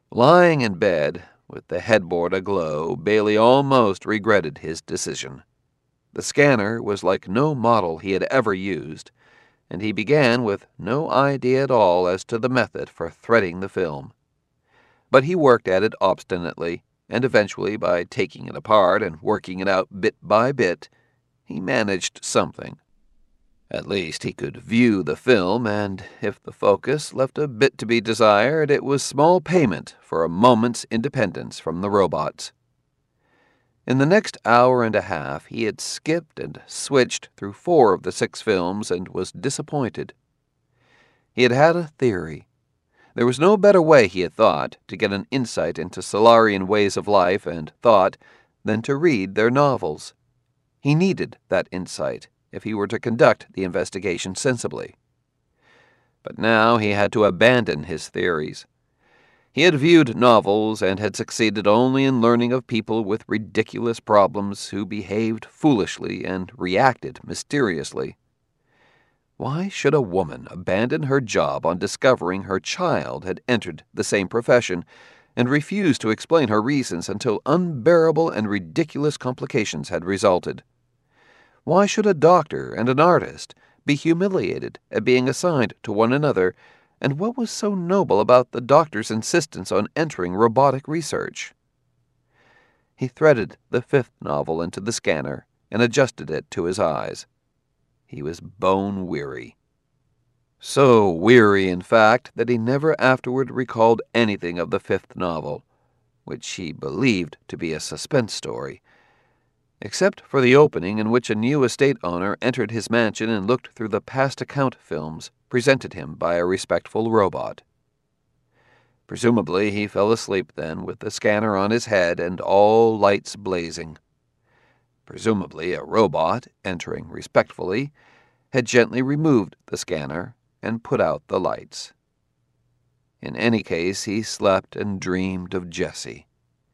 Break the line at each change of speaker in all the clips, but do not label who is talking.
Lying in bed, with the headboard aglow, Bailey almost regretted his decision. The scanner was like no model he had ever used, and he began with no idea at all as to the method for threading the film. But he worked at it obstinately, and eventually, by taking it apart and working it out bit by bit, he managed something. At least he could view the film, and if the focus left a bit to be desired, it was small payment for a moment's independence from the robots. In the next hour and a half, he had skipped and switched through 4 of the 6 films and was disappointed. He had had a theory. There was no better way, he had thought, to get an insight into Solarian ways of life and thought than to read their novels. He needed that insight if he were to conduct the investigation sensibly. But now he had to abandon his theories. He had viewed novels and had succeeded only in learning of people with ridiculous problems who behaved foolishly and reacted mysteriously. Why should a woman abandon her job on discovering her child had entered the same profession and refuse to explain her reasons until unbearable and ridiculous complications had resulted? Why should a doctor and an artist be humiliated at being assigned to one another, and what was so noble about the doctor's insistence on entering robotic research? He threaded the 5th novel into the scanner and adjusted it to his eyes. He was bone-weary. So weary, in fact, that he never afterward recalled anything of the 5th novel, which he believed to be a suspense story, except for the opening in which a new estate owner entered his mansion and looked through the past account films presented him by a respectful robot. Presumably he fell asleep then, with the scanner on his head and all lights blazing. Presumably a robot, entering respectfully, had gently removed the scanner and put out the lights. In any case, he slept and dreamed of Jessie.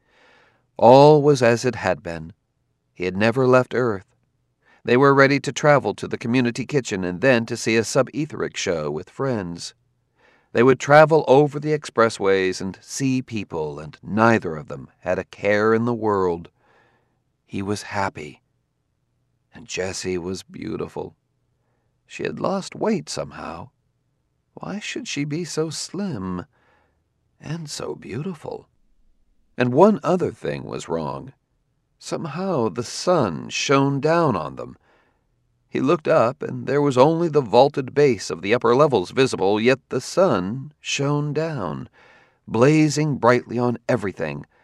All was as it had been. He had never left Earth. They were ready to travel to the community kitchen and then to see a sub-etheric show with friends. They would travel over the expressways and see people, and neither of them had a care in the world. He was happy. And Jessie was beautiful. She had lost weight somehow. Why should she be so slim and so beautiful? And one other thing was wrong. Somehow the sun shone down on them. He looked up, and there was only the vaulted base of the upper levels visible, yet the sun shone down, blazing brightly on everything,